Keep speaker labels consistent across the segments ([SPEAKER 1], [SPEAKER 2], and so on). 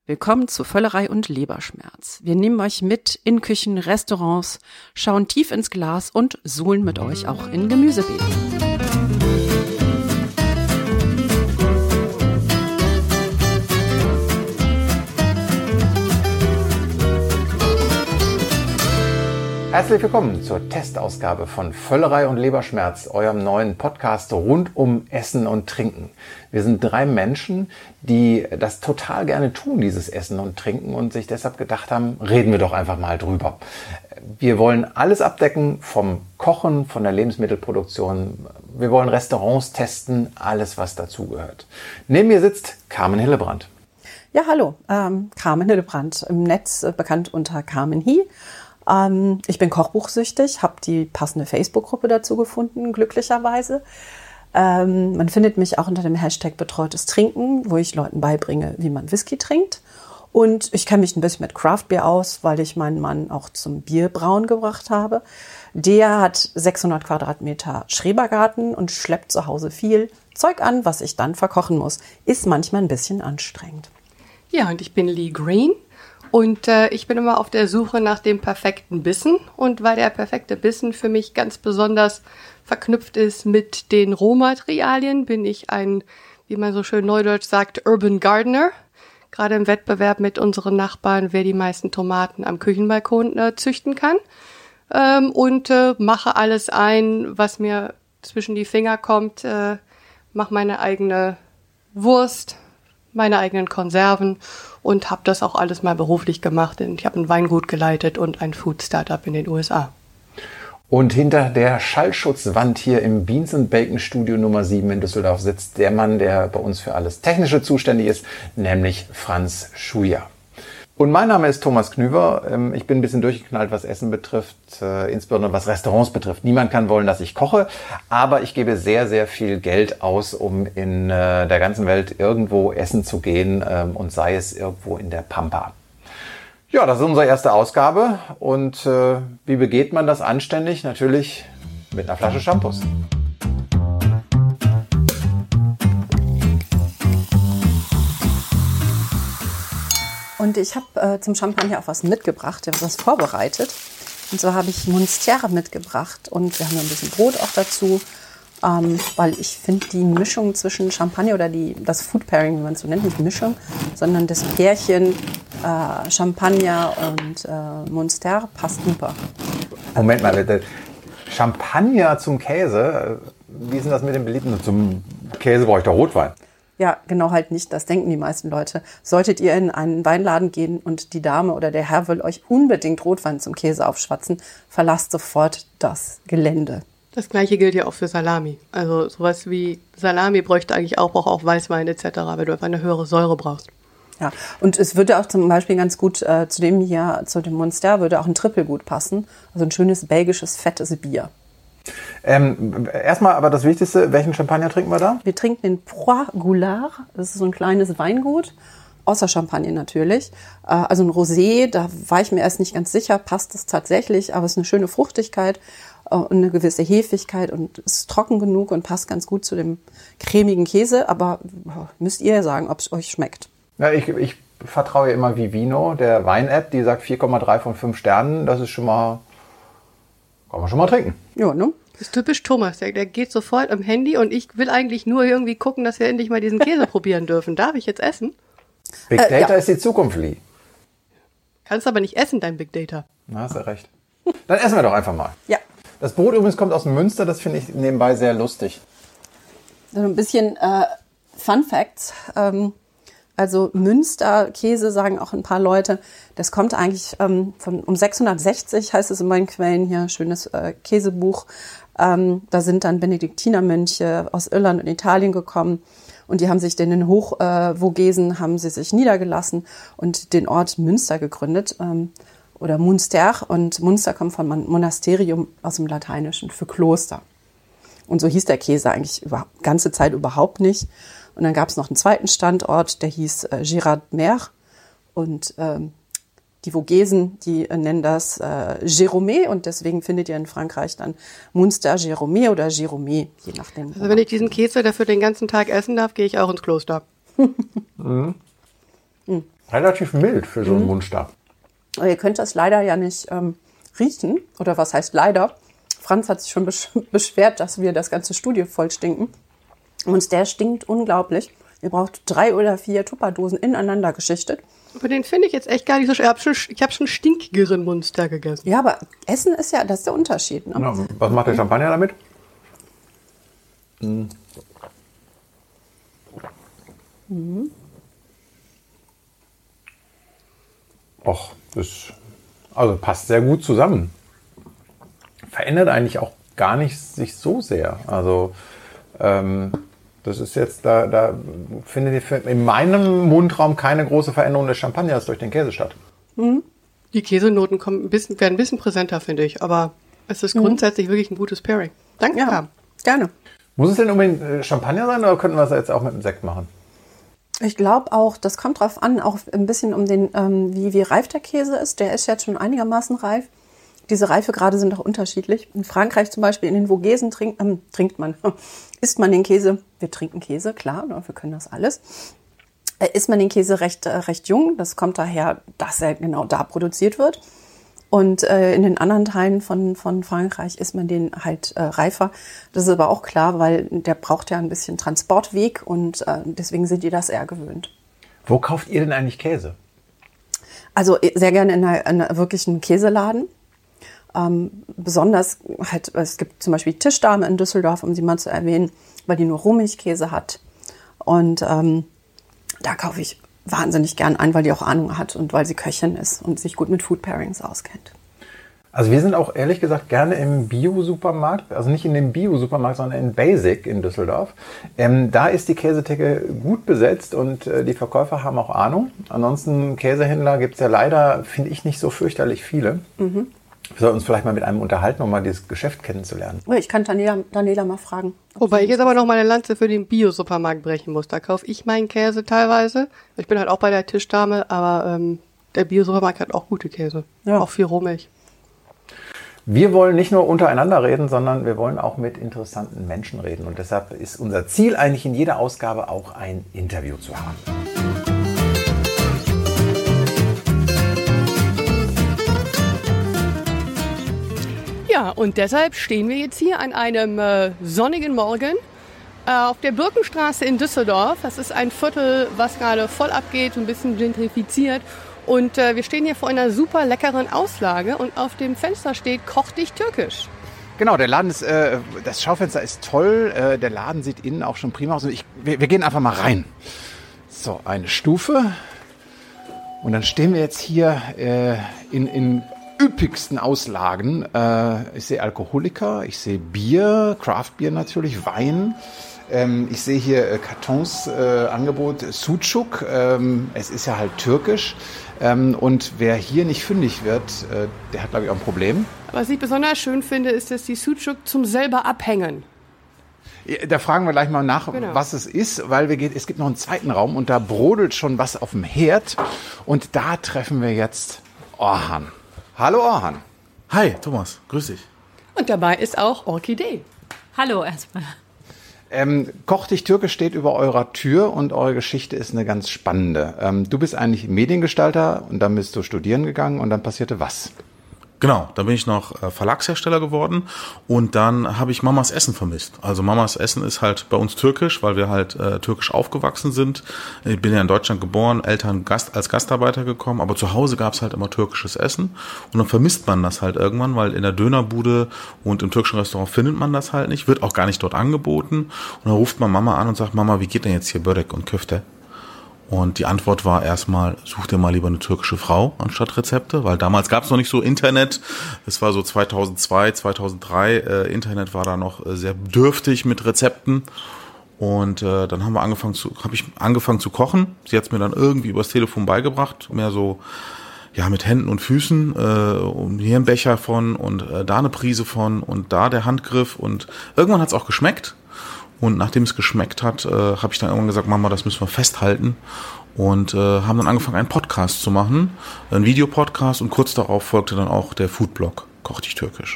[SPEAKER 1] Willkommen zu Völlerei und Leberschmerz. Wir nehmen euch mit in Küchen, Restaurants, schauen tief ins Glas und suhlen mit euch auch in Gemüsebeeten.
[SPEAKER 2] Herzlich willkommen zur Testausgabe von Völlerei und Leberschmerz, eurem neuen Podcast rund um Essen und Trinken. Wir sind 3 Menschen, die das total gerne tun, dieses Essen und Trinken, und sich deshalb gedacht haben, reden wir doch einfach mal drüber. Wir wollen alles abdecken, vom Kochen, von der Lebensmittelproduktion. Wir wollen Restaurants testen, alles was dazugehört. Neben mir sitzt Carmen Hillebrand.
[SPEAKER 1] Ja, hallo, Carmen Hillebrand, im Netz bekannt unter Carmen Hi. Ich bin kochbuchsüchtig, habe die passende Facebook-Gruppe dazu gefunden, glücklicherweise. Man findet mich auch unter dem Hashtag betreutes Trinken, wo ich Leuten beibringe, wie man Whisky trinkt. Und ich kenne mich ein bisschen mit Craft Beer aus, weil ich meinen Mann auch zum Bierbrauen gebracht habe. Der hat 600 Quadratmeter Schrebergarten und schleppt zu Hause viel Zeug an, was ich dann verkochen muss. Ist manchmal ein bisschen anstrengend.
[SPEAKER 3] Ja, und ich bin Lee Green. Und ich bin immer auf der Suche nach dem perfekten Bissen. Und weil der perfekte Bissen für mich ganz besonders verknüpft ist mit den Rohmaterialien, bin ich ein, wie man so schön neudeutsch sagt, Urban Gardener. Gerade im Wettbewerb mit unseren Nachbarn, wer die meisten Tomaten am Küchenbalkon züchten kann. Und mache alles ein, was mir zwischen die Finger kommt. Mache meine eigene Wurst, meine eigenen Konserven und habe das auch alles mal beruflich gemacht. Ich habe ein Weingut geleitet und ein Food-Startup in den USA.
[SPEAKER 2] Und hinter der Schallschutzwand hier im Beans & Bacon Studio Nummer 7 in Düsseldorf sitzt der Mann, der bei uns für alles Technische zuständig ist, nämlich Franz Schuja. Und mein Name ist Thomas Knüver. Ich bin ein bisschen durchgeknallt, was Essen betrifft, insbesondere was Restaurants betrifft. Niemand kann wollen, dass ich koche, aber ich gebe sehr, sehr viel Geld aus, um in der ganzen Welt irgendwo essen zu gehen, und sei es irgendwo in der Pampa. Ja, das ist unsere erste Ausgabe, und wie begeht man das anständig? Natürlich mit einer Flasche Shampoos.
[SPEAKER 1] Und ich habe zum Champagner auch was mitgebracht, ich habe was vorbereitet. Und so habe ich Monstère mitgebracht und wir haben ein bisschen Brot auch dazu, weil ich finde die Mischung zwischen Champagner oder das Food Pairing, wie man es so nennt, nicht Mischung, sondern das Pärchen Champagner und Monstère passt super.
[SPEAKER 2] Moment mal bitte, Champagner zum Käse, wie ist denn das mit dem beliebten? Zum Käse brauche ich doch Rotwein.
[SPEAKER 1] Ja, genau halt nicht. Das denken die meisten Leute. Solltet ihr in einen Weinladen gehen und die Dame oder der Herr will euch unbedingt Rotwein zum Käse aufschwatzen, verlasst sofort das Gelände.
[SPEAKER 3] Das Gleiche gilt ja auch für Salami. Also sowas wie Salami bräuchte eigentlich auch Weißwein etc., weil du einfach eine höhere Säure brauchst.
[SPEAKER 1] Ja, und es würde auch zum Beispiel ganz gut zu dem Monstère würde auch ein Triple gut passen. Also ein schönes belgisches, fettes Bier.
[SPEAKER 2] Erstmal aber das Wichtigste, welchen Champagner trinken wir da?
[SPEAKER 1] Wir trinken den Trois Goulards, das ist so ein kleines Weingut, außer Champagner natürlich. Also ein Rosé, da war ich mir erst nicht ganz sicher, passt es tatsächlich, aber es ist eine schöne Fruchtigkeit und eine gewisse Hefigkeit und ist trocken genug und passt ganz gut zu dem cremigen Käse, aber müsst ihr sagen, ob es euch schmeckt.
[SPEAKER 2] Ja, ich vertraue immer Vivino, der Wein-App, die sagt 4,3 von 5 Sternen, das ist schon mal, kann man schon mal trinken.
[SPEAKER 1] Ja, ne?
[SPEAKER 3] Das ist typisch Thomas, der geht sofort am Handy und ich will eigentlich nur irgendwie gucken, dass wir endlich mal diesen Käse probieren dürfen. Darf ich jetzt essen?
[SPEAKER 2] Big Data ist die Zukunft, Lee.
[SPEAKER 3] Kannst aber nicht essen, dein Big Data.
[SPEAKER 2] Na, hast du recht. Dann essen wir doch einfach mal.
[SPEAKER 1] Ja.
[SPEAKER 2] Das Brot übrigens kommt aus Münster, das finde ich nebenbei sehr lustig.
[SPEAKER 1] So ein bisschen Fun Facts. Also Münsterkäse, sagen auch ein paar Leute, das kommt eigentlich um 660, heißt es in meinen Quellen hier, schönes Käsebuch. Da sind dann Benediktinermönche aus Irland und Italien gekommen und die haben sich in den Hochvogesen haben sie sich niedergelassen und den Ort Münster gegründet oder Munster, und Munster kommt von Monasterium aus dem Lateinischen für Kloster. Und so hieß der Käse eigentlich ganze Zeit überhaupt nicht. Und dann gab es noch einen zweiten Standort, der hieß Girard-Mer. Und die Vogesen, die nennen das Jérôme. Und deswegen findet ihr in Frankreich dann Munster Jérôme oder Jérôme, je nachdem.
[SPEAKER 3] Also wenn ich diesen Käse dafür den ganzen Tag essen darf, gehe ich auch ins Kloster.
[SPEAKER 2] Mhm. Relativ mild für so einen Mundstab.
[SPEAKER 1] Aber ihr könnt das leider ja nicht riechen. Oder was heißt leider? Franz hat sich schon beschwert, dass wir das ganze Studio voll stinken. Und der stinkt unglaublich. Ihr braucht 3 oder 4 Tupperdosen ineinander geschichtet.
[SPEAKER 3] Aber den finde ich jetzt echt gar nicht so schön. Ich habe schon stinkigeren Munster gegessen.
[SPEAKER 1] Ja, aber Essen ist ja, das ist der Unterschied. Ne?
[SPEAKER 2] Ja, was macht der Champagner damit? Och, das also passt sehr gut zusammen. Verändert eigentlich auch gar nicht sich so sehr. Also das ist jetzt, da findet in meinem Mundraum keine große Veränderung des Champagners durch den Käse statt.
[SPEAKER 3] Die Käsenoten werden ein bisschen präsenter, finde ich. Aber es ist grundsätzlich wirklich ein gutes Pairing. Danke,
[SPEAKER 1] Ja,
[SPEAKER 3] Carmen.
[SPEAKER 1] gerne.
[SPEAKER 2] Muss es denn unbedingt Champagner sein oder könnten wir es jetzt auch mit dem Sekt machen?
[SPEAKER 1] Ich glaube auch, das kommt drauf an, auch ein bisschen um den, wie reif der Käse ist. Der ist jetzt schon einigermaßen reif. Diese Reifegrade sind auch unterschiedlich. In Frankreich zum Beispiel, in den Vogesen isst man den Käse. Wir trinken Käse, klar, wir können das alles. Isst man den Käse recht jung. Das kommt daher, dass er genau da produziert wird. Und in den anderen Teilen von Frankreich isst man den halt reifer. Das ist aber auch klar, weil der braucht ja ein bisschen Transportweg und deswegen sind die das eher gewöhnt.
[SPEAKER 2] Wo kauft ihr denn eigentlich Käse?
[SPEAKER 1] Also sehr gerne in einer wirklichen Käseladen. Besonders halt, es gibt zum Beispiel Tischdame in Düsseldorf, um sie mal zu erwähnen, weil die nur Rohmilchkäse hat. Und da kaufe ich wahnsinnig gern ein, weil die auch Ahnung hat und weil sie Köchin ist und sich gut mit Food Pairings auskennt.
[SPEAKER 2] Also wir sind auch ehrlich gesagt gerne im Bio-Supermarkt, also nicht in dem Bio-Supermarkt, sondern in Basic in Düsseldorf. Da ist die Käsetheke gut besetzt und die Verkäufer haben auch Ahnung. Ansonsten Käsehändler gibt es ja leider, finde ich, nicht so fürchterlich viele. Wir sollten uns vielleicht mal mit einem unterhalten, um mal dieses Geschäft kennenzulernen.
[SPEAKER 1] Ich kann Daniela mal fragen.
[SPEAKER 3] Wobei ich jetzt aber noch mal eine Lanze für den Bio-Supermarkt brechen muss. Da kaufe ich meinen Käse teilweise. Ich bin halt auch bei der Tischdame, aber der Bio-Supermarkt hat auch gute Käse.
[SPEAKER 1] Ja.
[SPEAKER 3] Auch viel Rohmilch.
[SPEAKER 2] Wir wollen nicht nur untereinander reden, sondern wir wollen auch mit interessanten Menschen reden. Und deshalb ist unser Ziel eigentlich in jeder Ausgabe auch ein Interview zu haben.
[SPEAKER 3] Ja, und deshalb stehen wir jetzt hier an einem sonnigen Morgen auf der Birkenstraße in Düsseldorf. Das ist ein Viertel, was gerade voll abgeht, ein bisschen gentrifiziert. Und wir stehen hier vor einer super leckeren Auslage und auf dem Fenster steht "Koch dich türkisch".
[SPEAKER 2] Genau, der Laden ist, das Schaufenster ist toll. Der Laden sieht innen auch schon prima aus. Wir gehen einfach mal rein. So, eine Stufe. Und dann stehen wir jetzt hier in üppigsten Auslagen. Ich sehe Alkoholiker, ich sehe Bier, Craftbier natürlich, Wein. Ich sehe hier Kartons Angebot, Sucuk. Es ist ja halt türkisch. Und wer hier nicht fündig wird, der hat, glaube ich, auch ein Problem.
[SPEAKER 3] Was ich besonders schön finde, ist, dass die Sucuk zum selber abhängen.
[SPEAKER 2] Da fragen wir gleich mal nach,
[SPEAKER 3] Genau.
[SPEAKER 2] was es ist, weil es gibt noch einen zweiten Raum und da brodelt schon was auf dem Herd. Und da treffen wir jetzt Orhan. Hallo Orhan.
[SPEAKER 4] Hi, Thomas, grüß dich.
[SPEAKER 3] Und dabei ist auch Orchidee.
[SPEAKER 5] Hallo erstmal.
[SPEAKER 2] Koch dich türkisch steht über eurer Tür und eure Geschichte ist eine ganz spannende. Du bist eigentlich Mediengestalter und dann bist du studieren gegangen und dann passierte was?
[SPEAKER 4] Genau, da bin ich noch Verlagshersteller geworden und dann habe ich Mamas Essen vermisst. Also Mamas Essen ist halt bei uns türkisch, weil wir halt türkisch aufgewachsen sind. Ich bin ja in Deutschland geboren, Eltern als Gastarbeiter gekommen, aber zu Hause gab es halt immer türkisches Essen und dann vermisst man das halt irgendwann, weil in der Dönerbude und im türkischen Restaurant findet man das halt nicht, wird auch gar nicht dort angeboten und dann ruft man Mama an und sagt, Mama, wie geht denn jetzt hier Börek und Köfte? Und die Antwort war erstmal, such dir mal lieber eine türkische Frau anstatt Rezepte, weil damals gab es noch nicht so Internet. Das war so 2002, 2003. Internet war da noch sehr dürftig mit Rezepten. Und dann habe ich angefangen zu kochen. Sie hat es mir dann irgendwie übers Telefon beigebracht, mehr so ja mit Händen und Füßen. Und hier ein Becher von und da eine Prise von und da der Handgriff. Und irgendwann hat es auch geschmeckt. Und nachdem es geschmeckt hat, habe ich dann irgendwann gesagt, Mama, das müssen wir festhalten. Und haben dann angefangen, einen Podcast zu machen, einen Videopodcast. Und kurz darauf folgte dann auch der Foodblog Koch dich türkisch.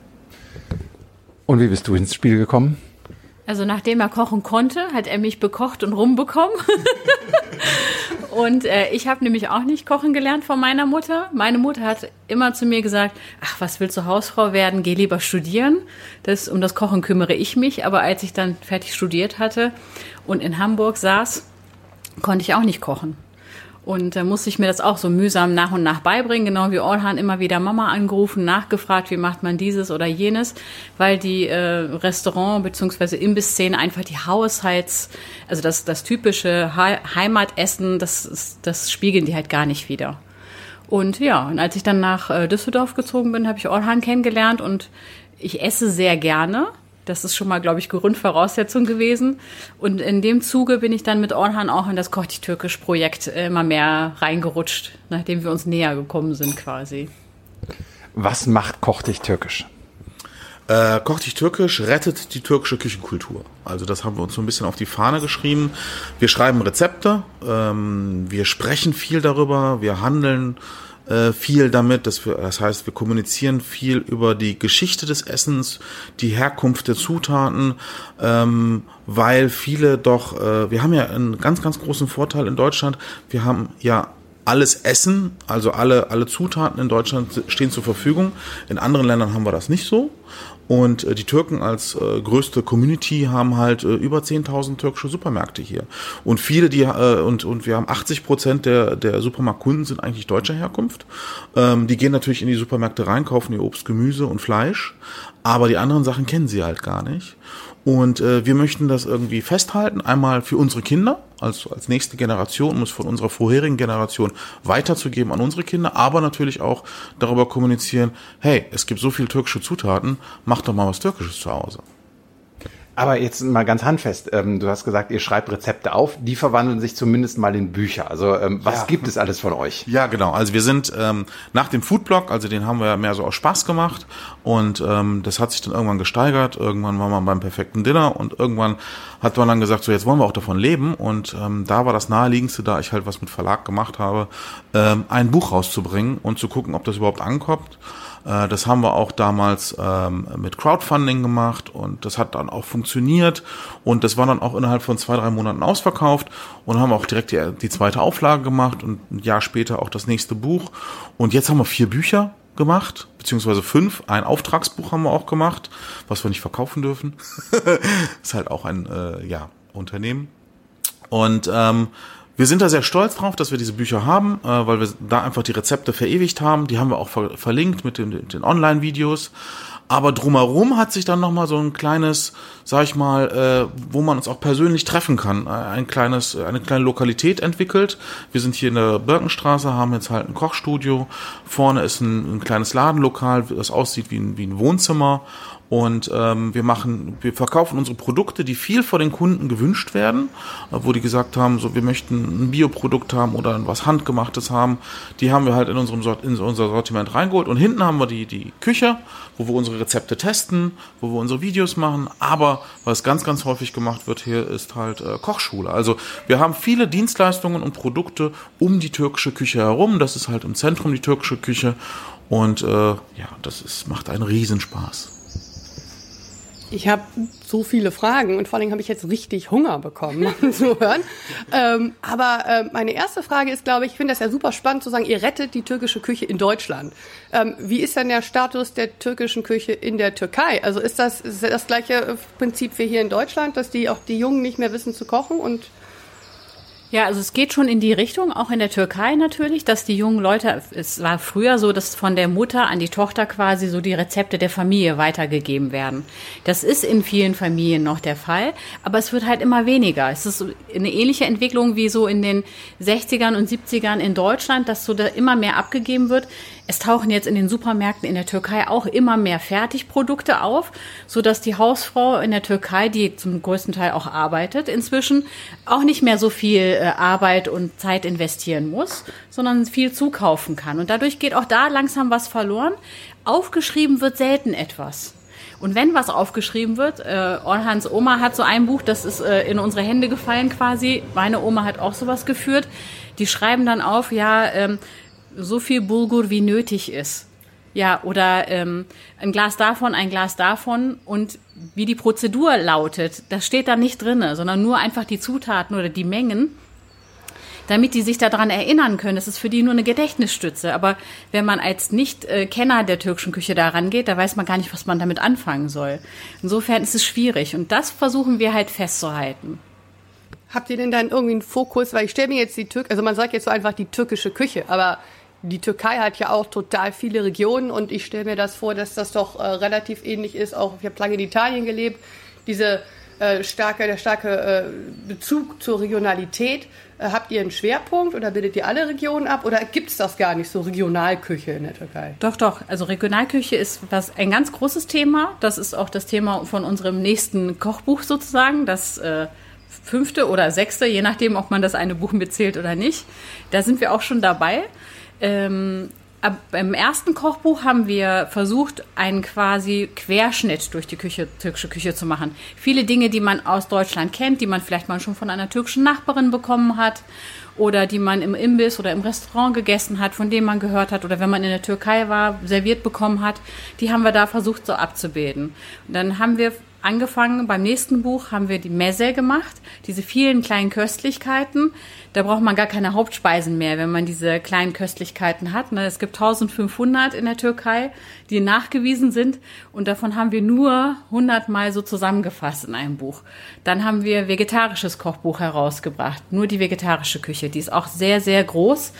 [SPEAKER 2] Und wie bist du ins Spiel gekommen?
[SPEAKER 5] Also nachdem er kochen konnte, hat er mich bekocht und rumbekommen. Und ich habe nämlich auch nicht kochen gelernt von meiner Mutter. Meine Mutter hat immer zu mir gesagt, ach, was willst du Hausfrau werden? Geh lieber studieren. Um das Kochen kümmere ich mich. Aber als ich dann fertig studiert hatte und in Hamburg saß, konnte ich auch nicht kochen. Und da musste ich mir das auch so mühsam nach und nach beibringen, genau wie Orhan immer wieder Mama angerufen, nachgefragt, wie macht man dieses oder jenes, weil die Restaurant- bzw. Imbisszene einfach die also das typische Heimatessen, das spiegeln die halt gar nicht wider. Und ja, und als ich dann nach Düsseldorf gezogen bin, habe ich Orhan kennengelernt und ich esse sehr gerne. Das ist schon mal, glaube ich, Grundvoraussetzung gewesen. Und in dem Zuge bin ich dann mit Orhan auch in das Koch dich türkisch Projekt immer mehr reingerutscht, nachdem wir uns näher gekommen sind quasi.
[SPEAKER 2] Was macht Koch dich türkisch?
[SPEAKER 4] Koch dich türkisch rettet die türkische Küchenkultur. Also das haben wir uns so ein bisschen auf die Fahne geschrieben. Wir schreiben Rezepte, wir sprechen viel darüber, wir handeln viel damit, das heißt, wir kommunizieren viel über die Geschichte des Essens, die Herkunft der Zutaten, weil viele doch, wir haben ja einen ganz, ganz großen Vorteil in Deutschland, wir haben ja alles Essen, also alle Zutaten in Deutschland stehen zur Verfügung, in anderen Ländern haben wir das nicht so. Und die Türken als größte Community haben halt über 10.000 türkische Supermärkte hier. Und viele, und wir haben 80% der Supermarktkunden sind eigentlich deutscher Herkunft. Die gehen natürlich in die Supermärkte rein, kaufen ihr Obst, Gemüse und Fleisch. Aber die anderen Sachen kennen sie halt gar nicht. Und wir möchten das irgendwie festhalten, einmal für unsere Kinder, also als nächste Generation, um es von unserer vorherigen Generation weiterzugeben an unsere Kinder, aber natürlich auch darüber kommunizieren, hey, es gibt so viele türkische Zutaten, mach doch mal was Türkisches zu Hause.
[SPEAKER 2] Aber jetzt mal ganz handfest, du hast gesagt, ihr schreibt Rezepte auf, die verwandeln sich zumindest mal in Bücher. Also was gibt es alles von euch?
[SPEAKER 4] Ja, genau. Also wir sind nach dem Foodblog, also den haben wir ja mehr so aus Spaß gemacht und das hat sich dann irgendwann gesteigert. Irgendwann waren wir beim perfekten Dinner und irgendwann hat man dann gesagt, so jetzt wollen wir auch davon leben und da war das naheliegendste, da ich halt was mit Verlag gemacht habe, ein Buch rauszubringen und zu gucken, ob das überhaupt ankommt. Das haben wir auch damals mit Crowdfunding gemacht und das hat dann auch funktioniert und das war dann auch innerhalb von 2-3 Monaten ausverkauft und haben auch direkt die zweite Auflage gemacht und ein Jahr später auch das nächste Buch und jetzt haben wir 4 Bücher gemacht, beziehungsweise 5, ein Auftragsbuch haben wir auch gemacht, was wir nicht verkaufen dürfen. Ist halt auch ein Unternehmen und wir sind da sehr stolz drauf, dass wir diese Bücher haben, weil wir da einfach die Rezepte verewigt haben. Die haben wir auch verlinkt mit den Online-Videos. Aber drumherum hat sich dann nochmal so ein kleines, sag ich mal, wo man uns auch persönlich treffen kann, eine kleine Lokalität entwickelt. Wir sind hier in der Birkenstraße, haben jetzt halt ein Kochstudio. Vorne ist ein kleines Ladenlokal, das aussieht wie ein Wohnzimmer. Und wir verkaufen unsere Produkte, die viel von den Kunden gewünscht werden, wo die gesagt haben, so wir möchten ein Bioprodukt haben oder was Handgemachtes haben. Die haben wir halt in unser Sortiment reingeholt. Und hinten haben wir die Küche, wo wir unsere Rezepte testen, wo wir unsere Videos machen. Aber was ganz, ganz häufig gemacht wird hier, ist halt Kochschule. Also wir haben viele Dienstleistungen und Produkte um die türkische Küche herum. Das ist halt im Zentrum die türkische Küche. Und macht einen Riesenspaß.
[SPEAKER 3] Ich habe so viele Fragen und vor allem habe ich jetzt richtig Hunger bekommen, zu hören. Aber meine erste Frage ist, glaube ich finde das ja super spannend zu sagen, ihr rettet die türkische Küche in Deutschland. Wie ist denn der Status der türkischen Küche in der Türkei? Also ist das gleiche Prinzip wie hier in Deutschland, dass die Jungen nicht mehr wissen zu kochen und
[SPEAKER 5] Ja, also es geht schon in die Richtung, auch in der Türkei natürlich, dass die jungen Leute, es war früher so, dass von der Mutter an die Tochter quasi so die Rezepte der Familie weitergegeben werden. Das ist in vielen Familien noch der Fall, aber es wird halt immer weniger. Es ist eine ähnliche Entwicklung wie so in den 60ern und 70ern in Deutschland, dass so da immer mehr abgegeben wird. Es tauchen jetzt in den Supermärkten in der Türkei auch immer mehr Fertigprodukte auf, sodass die Hausfrau in der Türkei, die zum größten Teil auch arbeitet, inzwischen auch nicht mehr so viel Arbeit und Zeit investieren muss, sondern viel zukaufen kann. Und dadurch geht auch da langsam was verloren. Aufgeschrieben wird selten etwas. Und wenn was aufgeschrieben wird, Orhans Oma hat so ein Buch, das ist in unsere Hände gefallen quasi. Meine Oma hat auch sowas geführt. Die schreiben dann auf, so viel Bulgur wie nötig ist. Ja, oder ein Glas davon und wie die Prozedur lautet, das steht da nicht drinne, sondern nur einfach die Zutaten oder die Mengen. damit die sich daran erinnern können. Das ist für die nur eine Gedächtnisstütze. Aber wenn man als Nicht-Kenner der türkischen Küche da rangeht, da weiß man gar nicht, was man damit anfangen soll. Insofern ist es schwierig. Und das versuchen wir halt festzuhalten.
[SPEAKER 3] Habt ihr denn dann irgendwie einen Fokus? Weil ich stelle mir jetzt also man sagt jetzt so einfach die türkische Küche, aber die Türkei hat ja auch total viele Regionen und ich stelle mir das vor, dass das doch relativ ähnlich ist. Auch ich habe lange in Italien gelebt. Der starke Bezug zur Regionalität. Habt ihr einen Schwerpunkt oder bildet ihr alle Regionen ab oder gibt es das gar nicht, so Regionalküche in der Türkei?
[SPEAKER 5] Doch. Also Regionalküche ist ein ganz großes Thema. Das ist auch das Thema von unserem nächsten Kochbuch sozusagen, das 5. oder 6., je nachdem, ob man das eine Buch mitzählt oder nicht. Da sind wir auch schon dabei. Beim ersten Kochbuch haben wir versucht, einen quasi Querschnitt durch die türkische Küche zu machen. Viele Dinge, die man aus Deutschland kennt, die man vielleicht mal schon von einer türkischen Nachbarin bekommen hat oder die man im Imbiss oder im Restaurant gegessen hat, von denen man gehört hat oder wenn man in der Türkei war, serviert bekommen hat, die haben wir da versucht so abzubilden. Und dann haben wir angefangen, beim nächsten Buch haben wir die Meze gemacht, diese vielen kleinen Köstlichkeiten. Da braucht man gar keine Hauptspeisen mehr, wenn man diese kleinen Köstlichkeiten hat. Es gibt 1500 in der Türkei, die nachgewiesen sind und davon haben wir nur 100 Mal so zusammengefasst in einem Buch. Dann haben wir vegetarisches Kochbuch herausgebracht, nur die vegetarische Küche. Die ist auch sehr, sehr groß.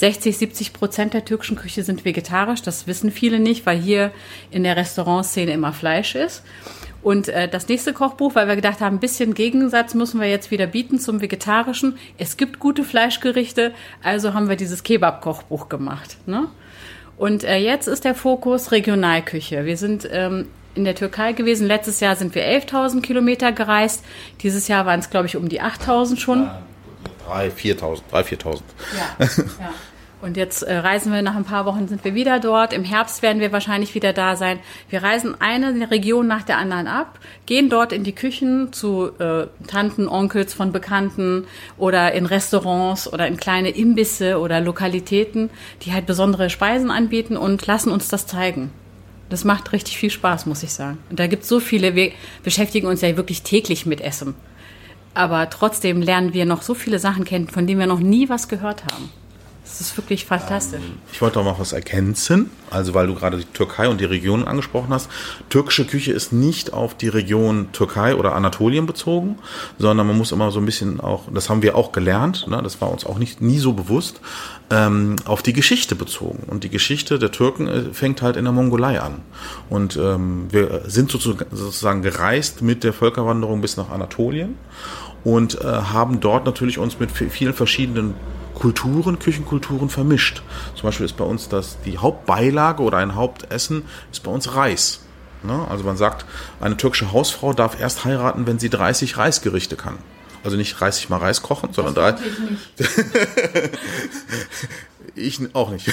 [SPEAKER 5] 60-70% der türkischen Küche sind vegetarisch. Das wissen viele nicht, weil hier in der Restaurantszene immer Fleisch ist. Und das nächste Kochbuch, weil wir gedacht haben, ein bisschen Gegensatz müssen wir jetzt wieder bieten zum Vegetarischen. Es gibt gute Fleischgerichte, also haben wir dieses Kebab-Kochbuch gemacht. Ne? Und jetzt ist der Fokus Regionalküche. Wir sind in der Türkei gewesen. Letztes Jahr sind wir 11.000 Kilometer gereist. Dieses Jahr waren es, glaube ich, um die 8.000 schon.
[SPEAKER 4] 3.000, 4.000.
[SPEAKER 5] Ja. Und jetzt reisen wir, nach ein paar Wochen sind wir wieder dort. Im Herbst werden wir wahrscheinlich wieder da sein. Wir reisen eine Region nach der anderen ab, gehen dort in die Küchen zu Tanten, Onkels von Bekannten oder in Restaurants oder in kleine Imbisse oder Lokalitäten, die halt besondere Speisen anbieten und lassen uns das zeigen. Das macht richtig viel Spaß, muss ich sagen. Und da gibt es so viele, wir beschäftigen uns ja wirklich täglich mit Essen. Aber trotzdem lernen wir noch so viele Sachen kennen, von denen wir noch nie was gehört haben. Das ist wirklich fantastisch.
[SPEAKER 4] Ich wollte auch noch was ergänzen, also weil du gerade die Türkei und die Regionen angesprochen hast. Türkische Küche ist nicht auf die Region Türkei oder Anatolien bezogen, sondern man muss immer so ein bisschen auch, das haben wir auch gelernt, ne, das war uns auch nie so bewusst, auf die Geschichte bezogen. Und die Geschichte der Türken fängt halt in der Mongolei an. Und wir sind sozusagen gereist mit der Völkerwanderung bis nach Anatolien und haben dort natürlich uns mit vielen verschiedenen Küchenkulturen vermischt. Zum Beispiel ist bei uns die Hauptbeilage oder ein Hauptessen ist bei uns Reis. Ne? Also man sagt, eine türkische Hausfrau darf erst heiraten, wenn sie 30 Reisgerichte kann. Also nicht 30 Mal Reis kochen, sondern 30. Ich auch nicht.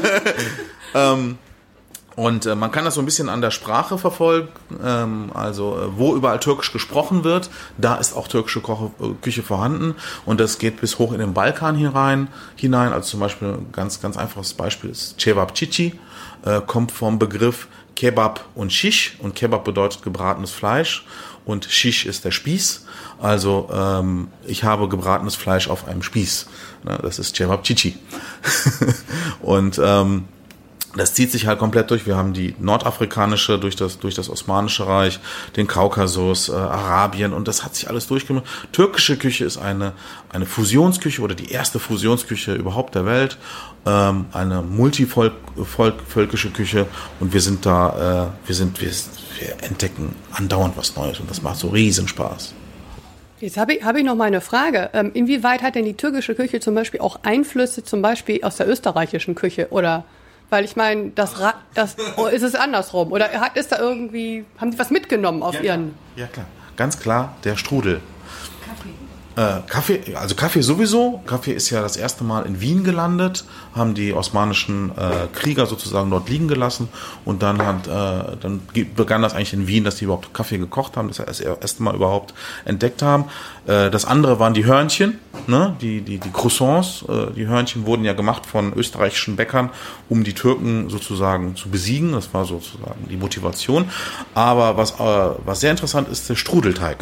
[SPEAKER 4] Und man kann das so ein bisschen an der Sprache verfolgen, wo überall Türkisch gesprochen wird, da ist auch türkische Küche vorhanden und das geht bis hoch in den Balkan hinein. Also zum Beispiel ein ganz, ganz einfaches Beispiel ist Cevapcici, kommt vom Begriff Kebab und Shish und Kebab bedeutet gebratenes Fleisch und Shish ist der Spieß. Also ich habe gebratenes Fleisch auf einem Spieß. Das ist Cevapcici. Und das zieht sich halt komplett durch. Wir haben die nordafrikanische durch das Osmanische Reich, den Kaukasus, Arabien und das hat sich alles durchgemacht. Türkische Küche ist eine Fusionsküche oder die erste Fusionsküche überhaupt der Welt, eine multivölkische Küche und wir entdecken andauernd was Neues und das macht so riesen Spaß.
[SPEAKER 3] Jetzt habe ich noch mal eine Frage. Inwieweit hat denn die türkische Küche zum Beispiel auch Einflüsse zum Beispiel aus der österreichischen Küche oder weil ich meine, ist es andersrum? Oder ist da irgendwie, haben die was mitgenommen auf ihren...
[SPEAKER 4] Ja, klar. Ganz klar, der Strudel. Kaffee sowieso. Kaffee ist ja das erste Mal in Wien gelandet, haben die osmanischen Krieger sozusagen dort liegen gelassen und dann begann das eigentlich in Wien, dass die überhaupt Kaffee gekocht haben, das erste Mal überhaupt entdeckt haben. Das andere waren die Hörnchen, ne? Die Croissants. Die Hörnchen wurden ja gemacht von österreichischen Bäckern, um die Türken sozusagen zu besiegen. Das war sozusagen die Motivation. Aber was sehr interessant ist, der Strudelteig.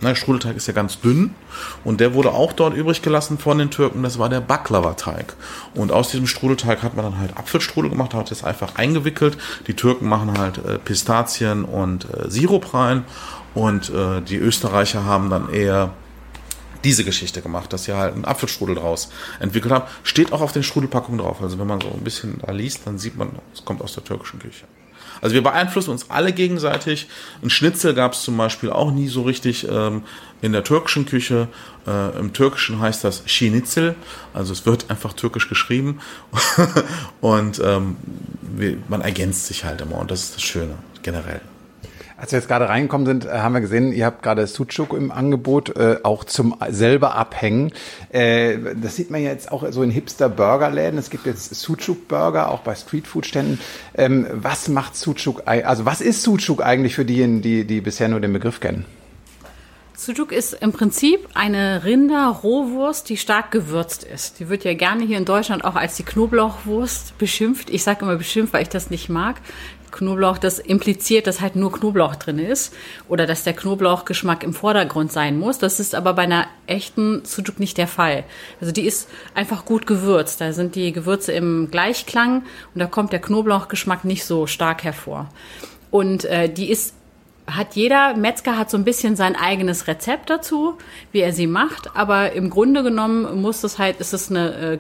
[SPEAKER 4] Strudelteig ist ja ganz dünn und der wurde auch dort übrig gelassen von den Türken, das war der Baklava-Teig. Und aus diesem Strudelteig hat man dann halt Apfelstrudel gemacht, hat das einfach eingewickelt. Die Türken machen halt Pistazien und Sirup rein und die Österreicher haben dann eher diese Geschichte gemacht, dass sie halt einen Apfelstrudel draus entwickelt haben. Steht auch auf den Strudelpackungen drauf. Also wenn man so ein bisschen da liest, dann sieht man, es kommt aus der türkischen Küche. Also wir beeinflussen uns alle gegenseitig. Ein Schnitzel gab es zum Beispiel auch nie so richtig in der türkischen Küche. Im Türkischen heißt das Schnitzel, also es wird einfach türkisch geschrieben. Und man ergänzt sich halt immer und das ist das Schöne generell.
[SPEAKER 2] Als wir jetzt gerade reingekommen sind, haben wir gesehen, ihr habt gerade Sucuk im Angebot, auch zum selber abhängen. Das sieht man jetzt auch so in Hipster-Burgerläden. Es gibt jetzt Sucuk-Burger, auch bei Streetfood-Ständen. Was macht Sucuk, also was ist Sucuk eigentlich für diejenigen, die bisher nur den Begriff kennen?
[SPEAKER 5] Sucuk ist im Prinzip eine Rinder-Rohwurst, die stark gewürzt ist. Die wird ja gerne hier in Deutschland auch als die Knoblauchwurst beschimpft. Ich sage immer beschimpft, weil ich das nicht mag. Knoblauch, das impliziert, dass halt nur Knoblauch drin ist oder dass der Knoblauchgeschmack im Vordergrund sein muss. Das ist aber bei einer echten Sucuk nicht der Fall. Also die ist einfach gut gewürzt. Da sind die Gewürze im Gleichklang und da kommt der Knoblauchgeschmack nicht so stark hervor. Und jeder Metzger hat so ein bisschen sein eigenes Rezept dazu, wie er sie macht, aber im Grunde genommen ist es eine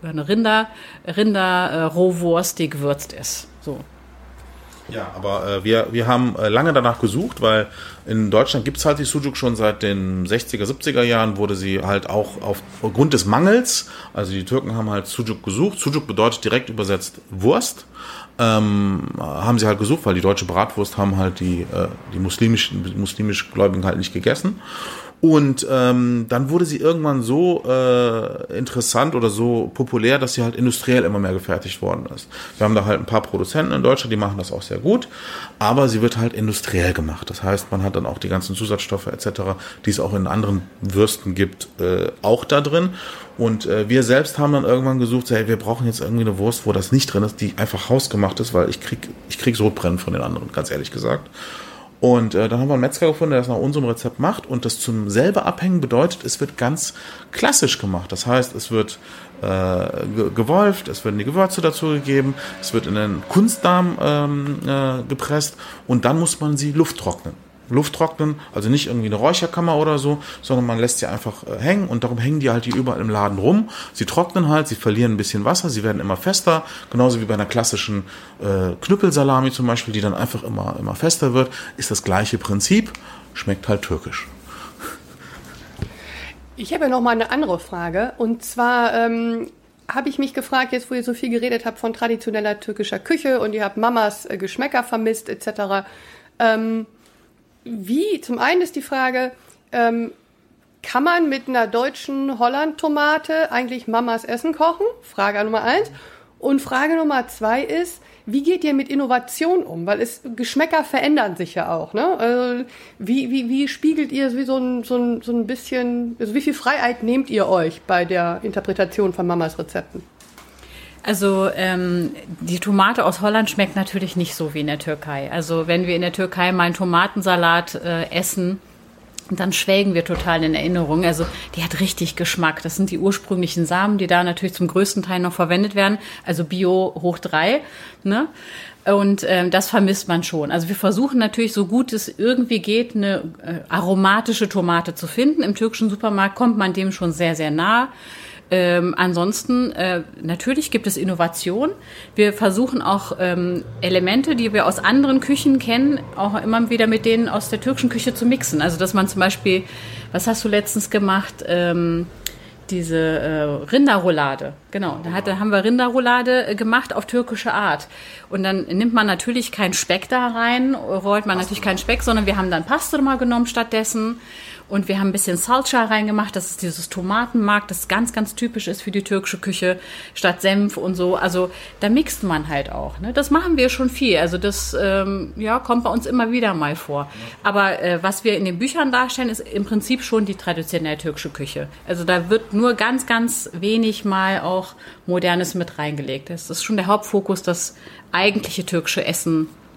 [SPEAKER 5] Rinder-Rohwurst, die gewürzt ist. So.
[SPEAKER 4] Ja, aber wir haben lange danach gesucht, weil in Deutschland gibt es halt die Sucuk schon seit den 60er, 70er Jahren, wurde sie halt auch aufgrund des Mangels, also die Türken haben halt Sucuk gesucht. Sucuk bedeutet direkt übersetzt Wurst. Haben sie halt gesucht, weil die deutsche Bratwurst haben halt die muslimisch Gläubigen halt nicht gegessen. Und dann wurde sie irgendwann so interessant oder so populär, dass sie halt industriell immer mehr gefertigt worden ist. Wir haben da halt ein paar Produzenten in Deutschland, die machen das auch sehr gut, aber sie wird halt industriell gemacht. Das heißt, man hat dann auch die ganzen Zusatzstoffe etc., die es auch in anderen Würsten gibt, auch da drin. Und wir selbst haben dann irgendwann gesucht, hey, wir brauchen jetzt irgendwie eine Wurst, wo das nicht drin ist, die einfach hausgemacht ist, weil ich krieg Sodbrennen von den anderen, ganz ehrlich gesagt. Und dann haben wir einen Metzger gefunden, der das nach unserem Rezept macht. Und das zum selber abhängen bedeutet, es wird ganz klassisch gemacht. Das heißt, es wird gewolft, es werden die Gewürze dazu gegeben, es wird in den Kunstdarm gepresst und dann muss man sie lufttrocknen, also nicht irgendwie eine Räucherkammer oder so, sondern man lässt sie einfach hängen und darum hängen die halt hier überall im Laden rum. Sie trocknen halt, sie verlieren ein bisschen Wasser, sie werden immer fester, genauso wie bei einer klassischen Knüppelsalami zum Beispiel, die dann einfach immer fester wird, ist das gleiche Prinzip, schmeckt halt türkisch.
[SPEAKER 3] Ich habe ja noch mal eine andere Frage und zwar habe ich mich gefragt, jetzt wo ihr so viel geredet habt von traditioneller türkischer Küche und ihr habt Mamas Geschmäcker vermisst etc., zum einen ist die Frage, kann man mit einer deutschen Holland-Tomate eigentlich Mamas Essen kochen? Frage Nummer 1. Und Frage Nummer 2 ist, wie geht ihr mit Innovation um? Weil Geschmäcker verändern sich ja auch, ne? Also wie spiegelt ihr so ein bisschen, also wie viel Freiheit nehmt ihr euch bei der Interpretation von Mamas Rezepten?
[SPEAKER 5] Also die Tomate aus Holland schmeckt natürlich nicht so wie in der Türkei. Also wenn wir in der Türkei mal einen Tomatensalat essen, dann schwelgen wir total in Erinnerung. Also die hat richtig Geschmack. Das sind die ursprünglichen Samen, die da natürlich zum größten Teil noch verwendet werden. Also Bio hoch 3, ne? Und das vermisst man schon. Also wir versuchen natürlich, so gut es irgendwie geht, eine aromatische Tomate zu finden. Im türkischen Supermarkt kommt man dem schon sehr, sehr nah. Ansonsten, natürlich gibt es Innovation. Wir versuchen auch Elemente, die wir aus anderen Küchen kennen, auch immer wieder mit denen aus der türkischen Küche zu mixen. Also dass man zum Beispiel, was hast du letztens gemacht? Diese Rinderroulade. Genau, da haben wir Rinderroulade gemacht auf türkische Art. Und dann nimmt man natürlich keinen Speck da rein, rollt man natürlich keinen Speck, sondern wir haben dann Pastrma genommen stattdessen. Und wir haben ein bisschen Salça reingemacht, das ist dieses Tomatenmark, das ganz, ganz typisch ist für die türkische Küche, statt Senf und so. Also da mixt man halt auch. Ne? Das machen wir schon viel. Also das kommt bei uns immer wieder mal vor. Aber was wir in den Büchern darstellen, ist im Prinzip schon die traditionell türkische Küche. Also da wird nur ganz, ganz wenig mal auch Modernes mit reingelegt. Das ist schon der Hauptfokus, das eigentliche türkische Essen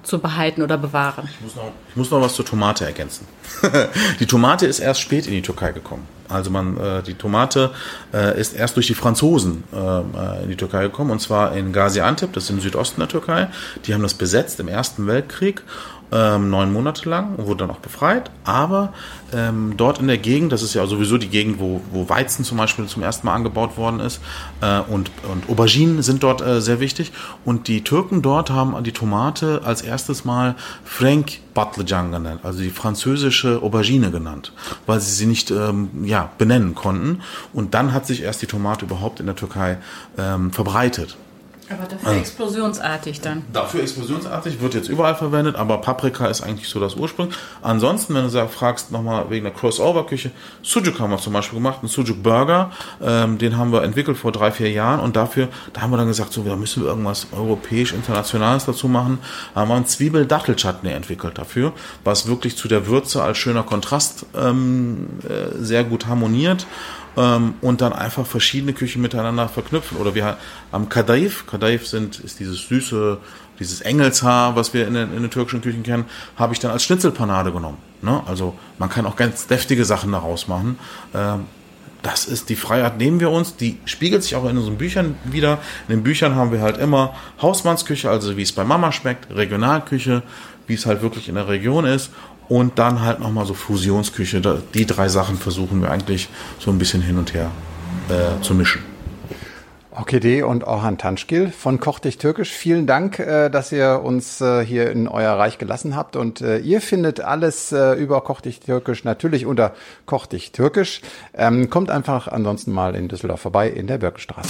[SPEAKER 5] zu behalten oder bewahren.
[SPEAKER 4] Ich muss noch was zur Tomate ergänzen. Die Tomate ist erst spät in die Türkei gekommen. Also die Tomate ist erst durch die Franzosen in die Türkei gekommen, und zwar in Gaziantep, das ist im Südosten der Türkei. Die haben das besetzt im Ersten Weltkrieg, 9 Monate lang, und wurde dann auch befreit. Aber dort in der Gegend, das ist ja sowieso die Gegend, wo Weizen zum Beispiel zum ersten Mal angebaut worden ist, und Auberginen sind dort sehr wichtig. Und die Türken dort haben die Tomate als erstes Mal Frank Patlıcan genannt, also die französische Aubergine genannt, weil sie nicht benennen konnten. Und dann hat sich erst die Tomate überhaupt in der Türkei verbreitet.
[SPEAKER 5] Aber dafür explosionsartig dann.
[SPEAKER 4] Dafür explosionsartig, wird jetzt überall verwendet, aber Paprika ist eigentlich so das Ursprung. Ansonsten, wenn du fragst nochmal wegen der Crossover-Küche, Sucuk haben wir zum Beispiel gemacht, einen Sucuk-Burger, den haben wir entwickelt vor 3-4 Jahren, und da haben wir dann gesagt, so, da müssen wir irgendwas europäisch-internationales dazu machen. Da haben wir einen Zwiebel-Dattel-Chutney entwickelt dafür, was wirklich zu der Würze als schöner Kontrast sehr gut harmoniert. Und dann einfach verschiedene Küchen miteinander verknüpfen. Oder wir haben Kadayif. Kadayif ist dieses Engelshaar, was wir in den türkischen Küchen kennen, habe ich dann als Schnitzelpanade genommen. Ne? Also man kann auch ganz deftige Sachen daraus machen. Das ist die Freiheit, nehmen wir uns. Die spiegelt sich auch in unseren Büchern wieder. In den Büchern haben wir halt immer Hausmannsküche, also wie es bei Mama schmeckt, Regionalküche, wie es halt wirklich in der Region ist. Und dann halt nochmal so Fusionsküche. Die 3 Sachen versuchen wir eigentlich so ein bisschen hin und her zu mischen.
[SPEAKER 2] Okedi und Orhan Tanschgil von Koch dich Türkisch. Vielen Dank, dass ihr uns hier in euer Reich gelassen habt. Und ihr findet alles über Koch dich Türkisch natürlich unter Koch dich Türkisch. Kommt einfach ansonsten mal in Düsseldorf vorbei in der Birkenstraße.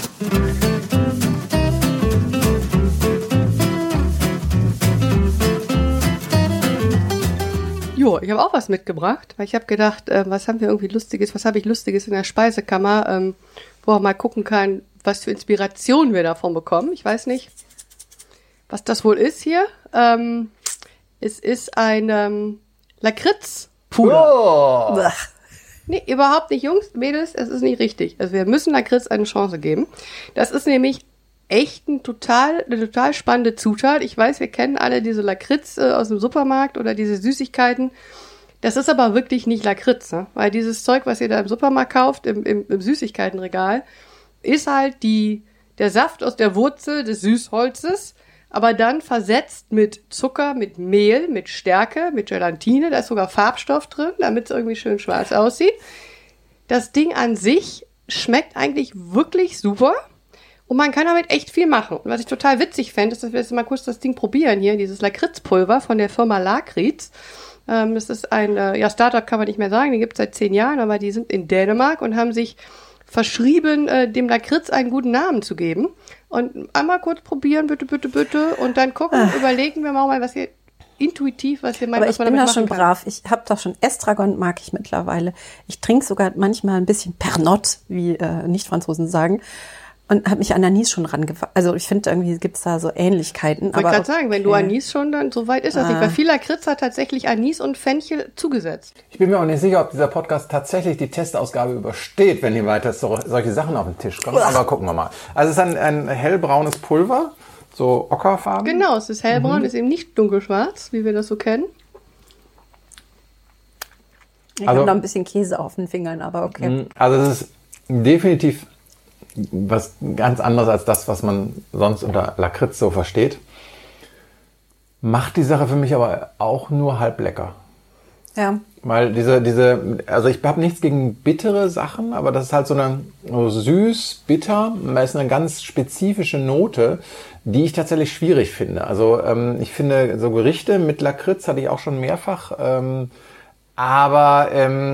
[SPEAKER 3] Jo, ich habe auch was mitgebracht, weil ich habe gedacht, was habe ich Lustiges in der Speisekammer, wo man mal gucken kann, was für Inspiration wir davon bekommen. Ich weiß nicht, was das wohl ist hier. Es ist ein Lakritzpuder.
[SPEAKER 1] Oh.
[SPEAKER 3] Nee, überhaupt nicht, Jungs, Mädels, es ist nicht richtig. Also wir müssen Lakritz eine Chance geben. Das ist nämlich echt eine total spannende Zutat. Ich weiß, wir kennen alle diese Lakritz aus dem Supermarkt oder diese Süßigkeiten. Das ist aber wirklich nicht Lakritz, ne? Weil dieses Zeug, was ihr da im Supermarkt kauft, im Süßigkeitenregal, ist halt der Saft aus der Wurzel des Süßholzes, aber dann versetzt mit Zucker, mit Mehl, mit Stärke, mit Gelatine. Da ist sogar Farbstoff drin, damit es irgendwie schön schwarz aussieht. Das Ding an sich schmeckt eigentlich wirklich super. Und man kann damit echt viel machen. Und was ich total witzig fände, ist, dass wir jetzt mal kurz das Ding probieren hier, dieses Lakritzpulver von der Firma Lakritz. Das ist ein Startup, kann man nicht mehr sagen, den gibt es seit 10 Jahren, aber die sind in Dänemark und haben sich verschrieben, dem Lakritz einen guten Namen zu geben. Und einmal kurz probieren, bitte, und dann gucken, überlegen wir mal, was ihr intuitiv, was ihr meint,
[SPEAKER 1] aber
[SPEAKER 3] was man
[SPEAKER 1] damit machen kann.
[SPEAKER 3] Ich bin da schon
[SPEAKER 1] brav. Ich habe doch schon Estragon, mag ich mittlerweile. Ich trinke sogar manchmal ein bisschen Pernod, wie Nicht-Franzosen sagen. Und habe mich an Anis schon rangefangen. Also ich finde, irgendwie gibt's da so Ähnlichkeiten.
[SPEAKER 3] Ich wollte gerade sagen, wenn du Anis schon, dann so weit ist das nicht. Weil viel Lakritz hat tatsächlich Anis und Fenchel zugesetzt.
[SPEAKER 2] Ich bin mir auch nicht sicher, ob dieser Podcast tatsächlich die Testausgabe übersteht, wenn hier weiter solche Sachen auf den Tisch kommen. Aber gucken wir mal. Also es ist ein hellbraunes Pulver, so ockerfarben.
[SPEAKER 3] Genau, es ist hellbraun, ist eben nicht dunkelschwarz, wie wir das so kennen.
[SPEAKER 1] Ich habe noch ein bisschen Käse auf den Fingern, aber okay.
[SPEAKER 2] Also es ist definitiv was ganz anderes als das, was man sonst unter Lakritz so versteht. Macht die Sache für mich aber auch nur halb lecker.
[SPEAKER 1] Ja.
[SPEAKER 2] Weil also ich habe nichts gegen bittere Sachen, aber das ist halt so süß, bitter, da ist eine ganz spezifische Note, die ich tatsächlich schwierig finde. Also ich finde, so Gerichte mit Lakritz hatte ich auch schon mehrfach, aber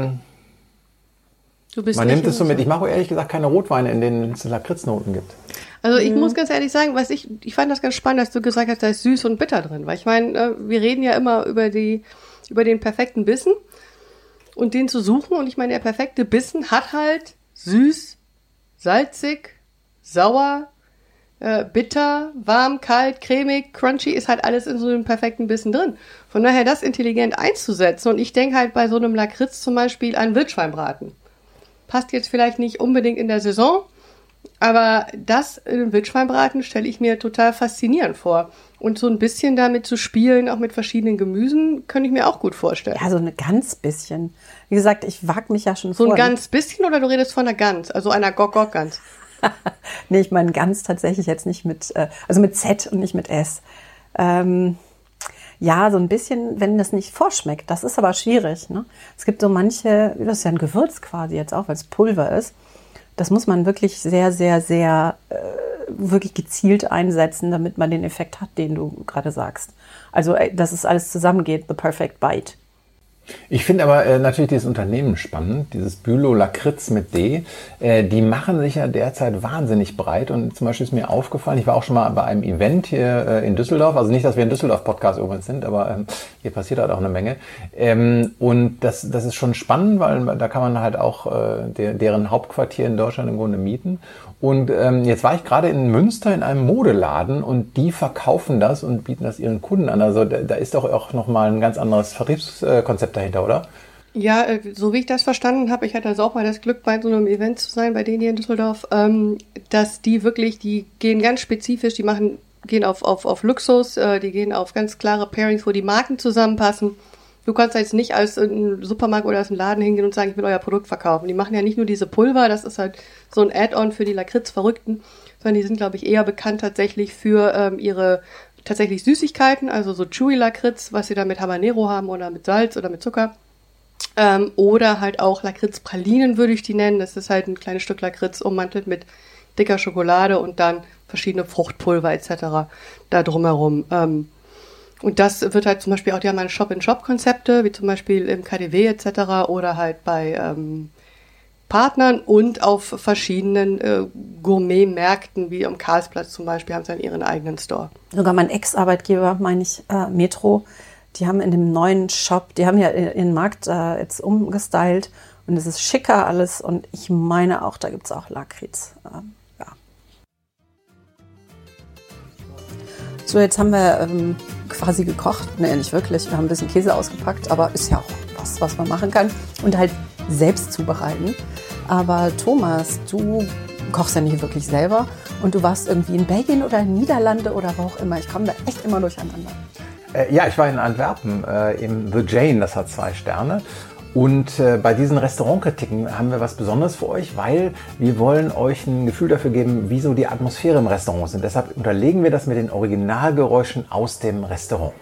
[SPEAKER 2] man nimmt es so mit. Ich mache ehrlich gesagt keine Rotweine, in denen es Lakritznoten gibt.
[SPEAKER 3] Also ich muss ganz ehrlich sagen, ich fand das ganz spannend, dass du gesagt hast, da ist süß und bitter drin. Weil ich meine, wir reden ja immer über den perfekten Bissen und den zu suchen. Und ich meine, der perfekte Bissen hat halt süß, salzig, sauer, bitter, warm, kalt, cremig, crunchy, ist halt alles in so einem perfekten Bissen drin. Von daher das intelligent einzusetzen. Und ich denke halt bei so einem Lakritz zum Beispiel an Wildschweinbraten. Passt jetzt vielleicht nicht unbedingt in der Saison, Aber das in einem Wildschweinbraten stelle ich mir total faszinierend vor. Und so ein bisschen damit zu spielen, auch mit verschiedenen Gemüsen, könnte ich mir auch gut vorstellen.
[SPEAKER 1] Ja, so ein ganz bisschen. Wie gesagt, ich wage mich ja schon
[SPEAKER 3] So
[SPEAKER 1] vor.
[SPEAKER 3] ein ganz bisschen oder du redest von einer Gans, also einer Gok-Gok-Gans?
[SPEAKER 1] Nee, ich meine Gans tatsächlich jetzt nicht mit, also mit Z und nicht mit S. Ja, so ein bisschen, wenn das nicht vorschmeckt. Das ist aber schwierig. Ne? Es gibt so manche, das ist ja ein Gewürz quasi jetzt auch, weil es Pulver ist. Das muss man wirklich sehr, sehr, sehr wirklich gezielt einsetzen, damit man den Effekt hat, den du gerade sagst. Also, dass es alles zusammengeht, the perfect bite.
[SPEAKER 2] Ich finde aber natürlich dieses Unternehmen spannend, dieses Bülow Lakritz mit D. Die machen sich ja derzeit wahnsinnig breit und zum Beispiel ist mir aufgefallen, ich war auch schon mal bei einem Event hier in Düsseldorf, also nicht, dass wir ein Düsseldorf-Podcast übrigens sind, aber hier passiert halt auch eine Menge. Und das ist schon spannend, weil da kann man halt auch deren Hauptquartier in Deutschland im Grunde mieten. Und jetzt war ich gerade in Münster in einem Modeladen und die verkaufen das und bieten das ihren Kunden an. Also da ist doch auch nochmal ein ganz anderes Vertriebskonzept dahinter, oder?
[SPEAKER 3] Ja, so wie ich das verstanden habe, ich hatte also auch mal das Glück, bei so einem Event zu sein, bei denen hier in Düsseldorf, dass die wirklich, die gehen ganz spezifisch, gehen auf Luxus, die gehen auf ganz klare Pairings, wo die Marken zusammenpassen. Du kannst jetzt nicht als ein Supermarkt oder als ein Laden hingehen und sagen, ich will euer Produkt verkaufen. Die machen ja nicht nur diese Pulver, das ist halt so ein Add-on für die Lakritz-Verrückten, sondern die sind, glaube ich, eher bekannt tatsächlich für ihre tatsächlich Süßigkeiten, also so Chewy-Lakritz, was sie da mit Habanero haben oder mit Salz oder mit Zucker. Oder halt auch Lakritz-Pralinen würde ich die nennen. Das ist halt ein kleines Stück Lakritz ummantelt mit dicker Schokolade und dann verschiedene Fruchtpulver etc. da drumherum. Und das wird halt zum Beispiel auch, die haben eine Shop-in-Shop-Konzepte, wie zum Beispiel im KaDeWe etc. oder halt bei Partnern und auf verschiedenen Gourmet-Märkten, wie am Karlsplatz zum Beispiel, haben sie dann ihren eigenen Store.
[SPEAKER 1] Sogar mein Ex-Arbeitgeber, meine ich, Metro, die haben in dem neuen Shop, die haben ja ihren Markt jetzt umgestylt und es ist schicker alles und ich meine auch, da gibt es auch Lakritz. Ja. So, jetzt haben wir quasi gekocht. Nee, nicht wirklich. Wir haben ein bisschen Käse ausgepackt, aber ist ja auch was man machen kann. Und halt selbst zubereiten. Aber Thomas, du kochst ja nicht wirklich selber. Und du warst irgendwie in Belgien oder in Niederlande oder wo auch immer. Ich komme da echt immer durcheinander.
[SPEAKER 2] Ja, ich war in Antwerpen im The Jane, das hat 2 Sterne. Und bei diesen Restaurantkritiken haben wir was Besonderes für euch, weil wir wollen euch ein Gefühl dafür geben, wie so die Atmosphäre im Restaurant ist. Und deshalb unterlegen wir das mit den Originalgeräuschen aus dem Restaurant.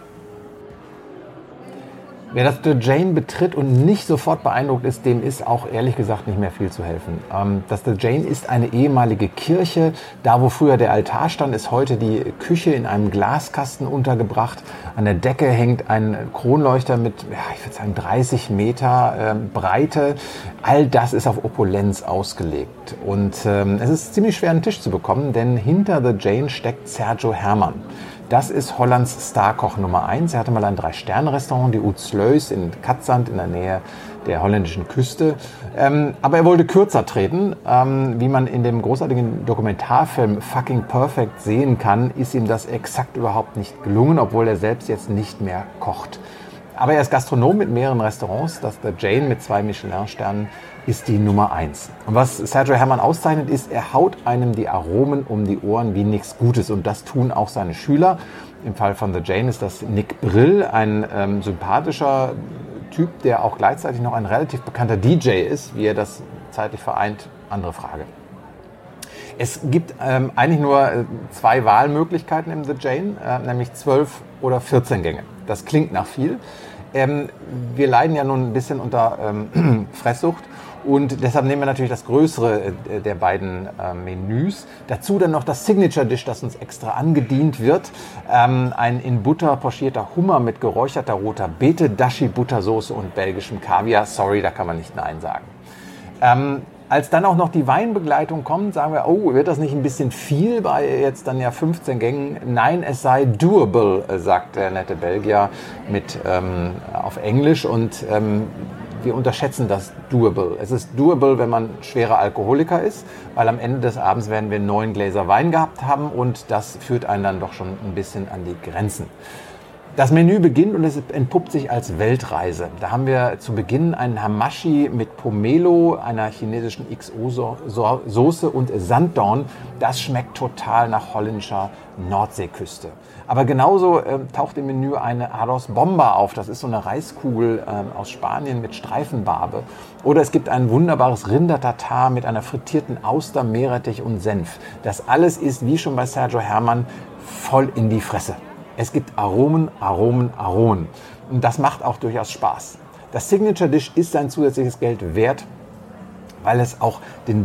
[SPEAKER 2] Wer das The Jane betritt und nicht sofort beeindruckt ist, dem ist auch ehrlich gesagt nicht mehr viel zu helfen. Das The Jane ist eine ehemalige Kirche. Da, wo früher der Altar stand, ist heute die Küche in einem Glaskasten untergebracht. An der Decke hängt ein Kronleuchter mit, ich würde sagen, 30 Meter Breite. All das ist auf Opulenz ausgelegt. Und es ist ziemlich schwer, einen Tisch zu bekommen, denn hinter The Jane steckt Sergio Herrmann. Das ist Hollands Starkoch Nummer 1. Er hatte mal ein 3-Sterne-Restaurant, die Oetsleus in Katzand in der Nähe der holländischen Küste. Aber er wollte kürzer treten. Wie man in dem großartigen Dokumentarfilm Fucking Perfect sehen kann, ist ihm das exakt überhaupt nicht gelungen, obwohl er selbst jetzt nicht mehr kocht. Aber er ist Gastronom mit mehreren Restaurants. Das The Jane mit 2 Michelin-Sternen ist die Nummer 1. Und was Sergio Herrmann auszeichnet, ist, er haut einem die Aromen um die Ohren wie nichts Gutes. Und das tun auch seine Schüler. Im Fall von The Jane ist das Nick Brill, ein sympathischer Typ, der auch gleichzeitig noch ein relativ bekannter DJ ist. Wie er das zeitlich vereint, andere Frage. Es gibt eigentlich nur 2 Wahlmöglichkeiten im The Jane, nämlich 12 oder 14 Gänge. Das klingt nach viel. Wir leiden ja nun ein bisschen unter Fresssucht und deshalb nehmen wir natürlich das größere der beiden Menüs. Dazu dann noch das Signature Dish, das uns extra angedient wird. Ein in Butter pochierter Hummer mit geräucherter roter Beete, Dashi-Buttersoße und belgischem Kaviar. Sorry, da kann man nicht Nein sagen. Als dann auch noch die Weinbegleitung kommt, sagen wir, oh, wird das nicht ein bisschen viel bei jetzt dann ja 15 Gängen? Nein, es sei doable, sagt der nette Belgier auf Englisch und wir unterschätzen das doable. Es ist doable, wenn man schwerer Alkoholiker ist, weil am Ende des Abends werden wir 9 Gläser Wein gehabt haben und das führt einen dann doch schon ein bisschen an die Grenzen. Das Menü beginnt und es entpuppt sich als Weltreise. Da haben wir zu Beginn einen Hamashi mit Pomelo, einer chinesischen XO-Soße und Sanddorn. Das schmeckt total nach holländischer Nordseeküste. Aber genauso taucht im Menü eine Arroz Bomba auf. Das ist so eine Reiskugel aus Spanien mit Streifenbarbe. Oder es gibt ein wunderbares Rinder-Tartar mit einer frittierten Auster, Meerrettich und Senf. Das alles ist, wie schon bei Sergio Herrmann, voll in die Fresse. Es gibt Aromen, Aromen, Aromen. Und das macht auch durchaus Spaß. Das Signature Dish ist sein zusätzliches Geld wert, weil es auch den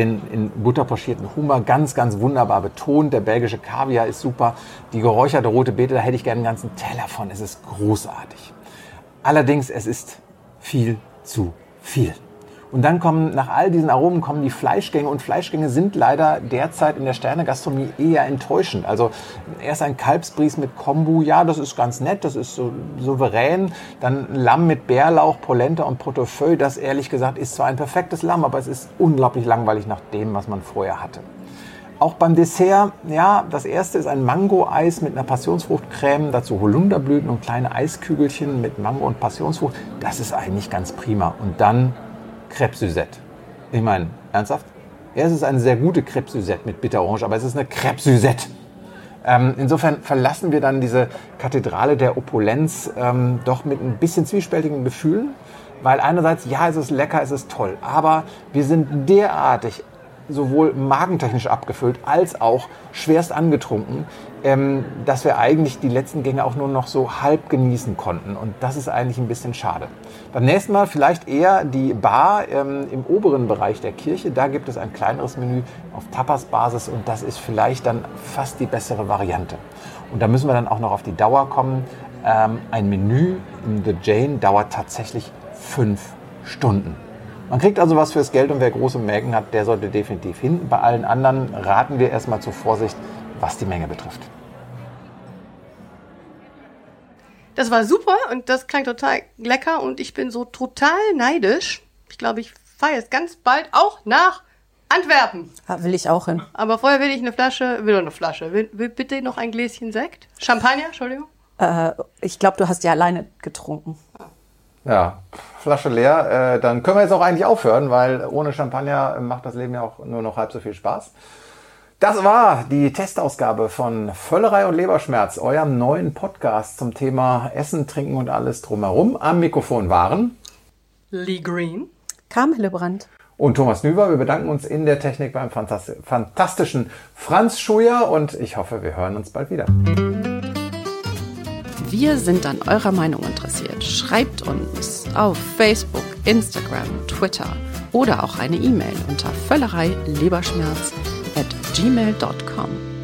[SPEAKER 2] in Butter pochierten Hummer ganz, ganz wunderbar betont. Der belgische Kaviar ist super. Die geräucherte rote Beete, da hätte ich gerne einen ganzen Teller von. Es ist großartig. Allerdings, es ist viel zu viel. Und dann nach all diesen Aromen kommen die Fleischgänge. Und Fleischgänge sind leider derzeit in der Sterne-Gastronomie eher enttäuschend. Also erst ein Kalbsbries mit Kombu, ja, das ist ganz nett, das ist so souverän. Dann Lamm mit Bärlauch, Polenta und Portefeuille. Das, ehrlich gesagt, ist zwar ein perfektes Lamm, aber es ist unglaublich langweilig nach dem, was man vorher hatte. Auch beim Dessert, ja, das erste ist ein Mango-Eis mit einer Passionsfruchtcreme, dazu Holunderblüten und kleine Eiskügelchen mit Mango und Passionsfrucht. Das ist eigentlich ganz prima. Und dann Crêpe Suzette. Ich meine, ernsthaft? Ja, es ist eine sehr gute Crêpe Suzette mit Bitterorange, aber es ist eine Crêpe Suzette. Insofern verlassen wir dann diese Kathedrale der Opulenz doch mit ein bisschen zwiespältigen Gefühlen, weil einerseits, ja, es ist lecker, es ist toll, aber wir sind derartig sowohl magentechnisch abgefüllt als auch schwerst angetrunken, dass wir eigentlich die letzten Gänge auch nur noch so halb genießen konnten. Und das ist eigentlich ein bisschen schade. Beim nächsten Mal vielleicht eher die Bar im oberen Bereich der Kirche. Da gibt es ein kleineres Menü auf Tapas-Basis und das ist vielleicht dann fast die bessere Variante. Und da müssen wir dann auch noch auf die Dauer kommen. Ein Menü in The Jane dauert tatsächlich 5 Stunden. Man kriegt also was fürs Geld und wer große Mägen hat, der sollte definitiv hin. Bei allen anderen raten wir erstmal zur Vorsicht, was die Menge betrifft.
[SPEAKER 3] Das war super und das klang total lecker und ich bin so total neidisch. Ich glaube, ich fahre jetzt ganz bald auch nach Antwerpen.
[SPEAKER 1] Ja, will ich auch hin.
[SPEAKER 3] Aber vorher will bitte noch ein Gläschen Sekt? Champagner, Entschuldigung.
[SPEAKER 1] Ich glaube, du hast ja alleine getrunken.
[SPEAKER 2] Ja, Flasche leer. Dann können wir jetzt auch eigentlich aufhören, weil ohne Champagner macht das Leben ja auch nur noch halb so viel Spaß. Das war die Testausgabe von Völlerei und Leberschmerz, eurem neuen Podcast zum Thema Essen, Trinken und alles drumherum. Am Mikrofon waren
[SPEAKER 3] Lee Green,
[SPEAKER 1] Carmen Hillebrand
[SPEAKER 2] und Thomas Nüber. Wir bedanken uns in der Technik beim fantastischen Franz Schuyer und ich hoffe, wir hören uns bald wieder.
[SPEAKER 1] Wir sind an eurer Meinung interessiert. Schreibt uns auf Facebook, Instagram, Twitter oder auch eine E-Mail unter völlereileberschmerz@gmail.com.